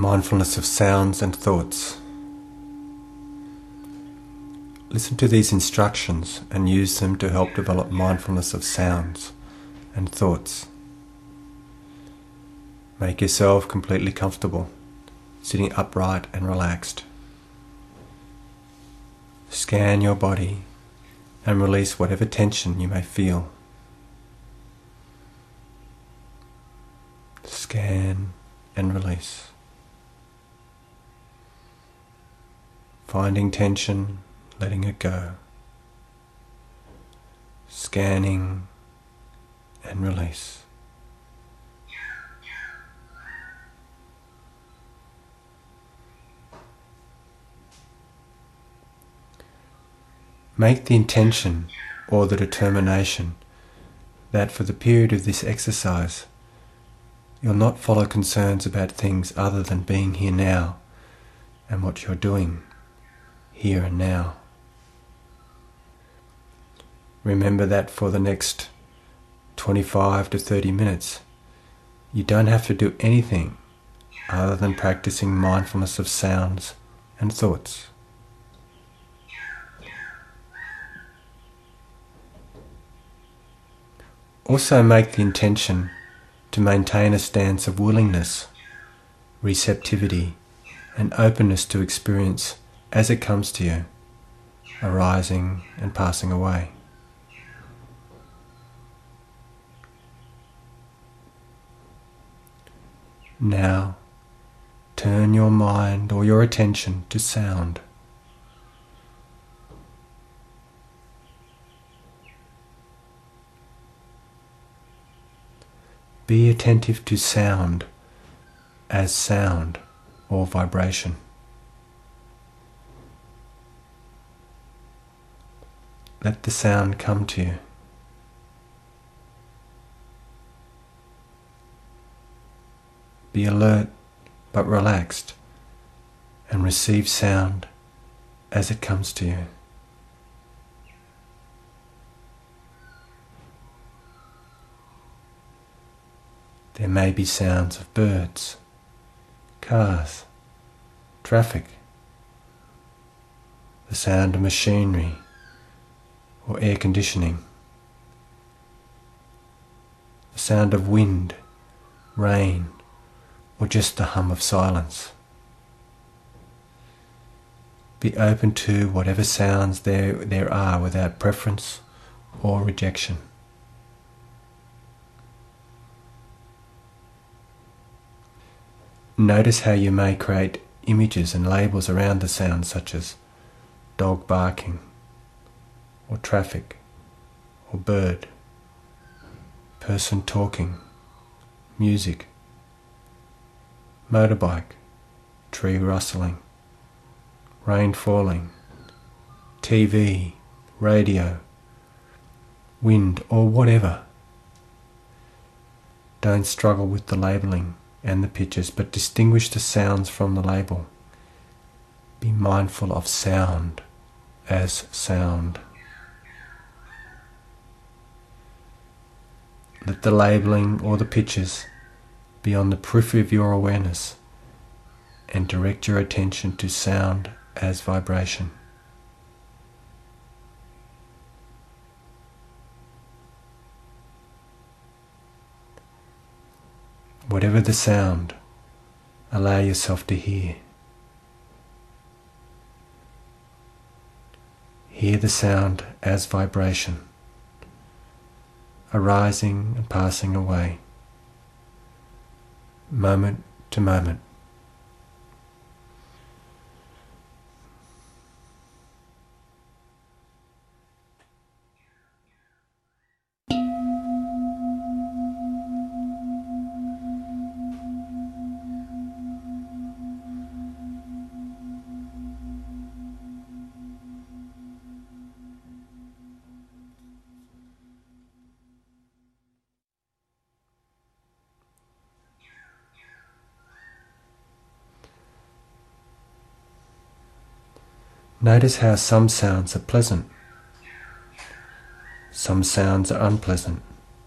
Mindfulness of sounds and thoughts. Listen to these instructions and use them to help develop mindfulness of sounds and thoughts. Make yourself completely comfortable, sitting upright and relaxed. Scan your body and release whatever tension you may feel. Scan and release. Finding tension, letting it go. Scanning and release. Make the intention or the determination that for the period of this exercise, you'll not follow concerns about things other than being here now and what you're doing here and now. Remember that for the next 25 to 30 minutes, you don't have to do anything other than practicing mindfulness of sounds and thoughts. Also make the intention to maintain a stance of willingness, receptivity, and openness to experience as it comes to you, arising and passing away. Now, turn your mind or your attention to sound. Be attentive to sound as sound or vibration. Let the sound come to you. Be alert but relaxed and receive sound as it comes to you. There may be sounds of birds, cars, traffic, the sound of machinery or air conditioning, the sound of wind, rain, or just the hum of silence. Be open to whatever sounds there are without preference or rejection. Notice how you may create images and labels around the sounds, such as dog barking, or traffic, or bird, person talking, music, motorbike, tree rustling, rain falling, TV, radio, wind, or whatever. Don't struggle with the labeling and the pictures, but distinguish the sounds from the label. Be mindful of sound as sound. Let the labeling or the pictures be on the periphery of your awareness and direct your attention to sound as vibration. Whatever the sound, allow yourself to hear. Hear the sound as vibration, arising and passing away, moment to moment. Notice how some sounds are pleasant, some sounds are unpleasant,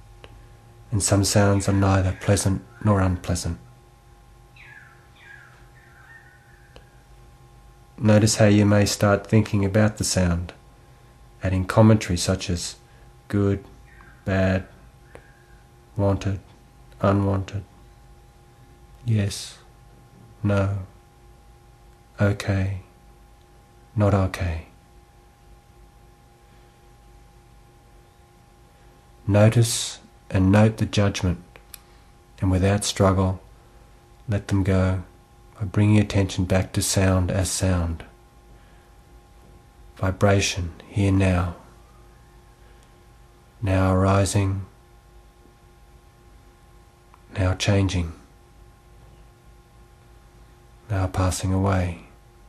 and some sounds are neither pleasant nor unpleasant. notice how you may start thinking about the sound, adding commentary such as good, bad, wanted, unwanted, yes, no, okay, not okay. Notice and note the judgment, and without struggle, let them go by bringing attention back to sound as sound. Vibration here now. Now arising, now changing, now passing away.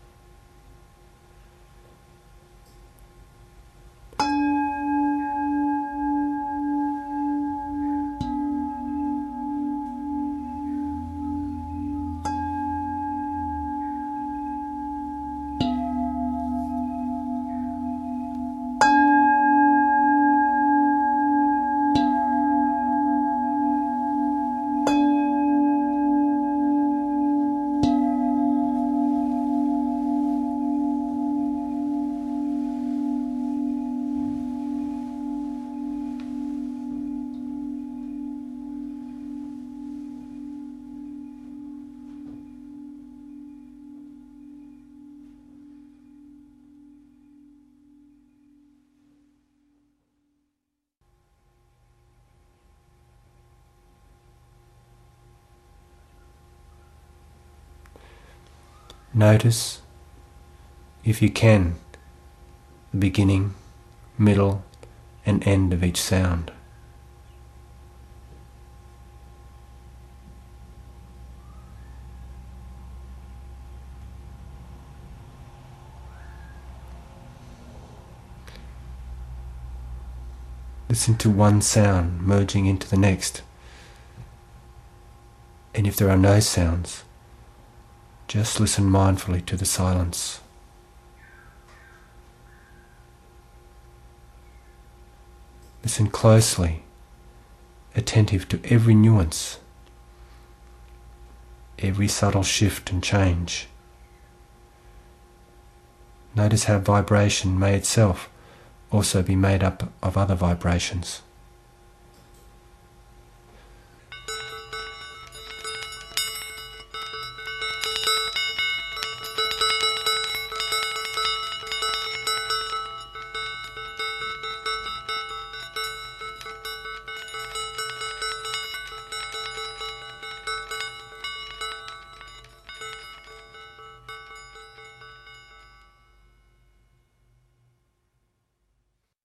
Notice, if you can, the beginning, middle, and end of each sound. Listen to one sound merging into the next, and if there are no sounds, just listen mindfully to the silence. Listen closely, attentive to every nuance, every subtle shift and change. Notice how vibration may itself also be made up of other vibrations.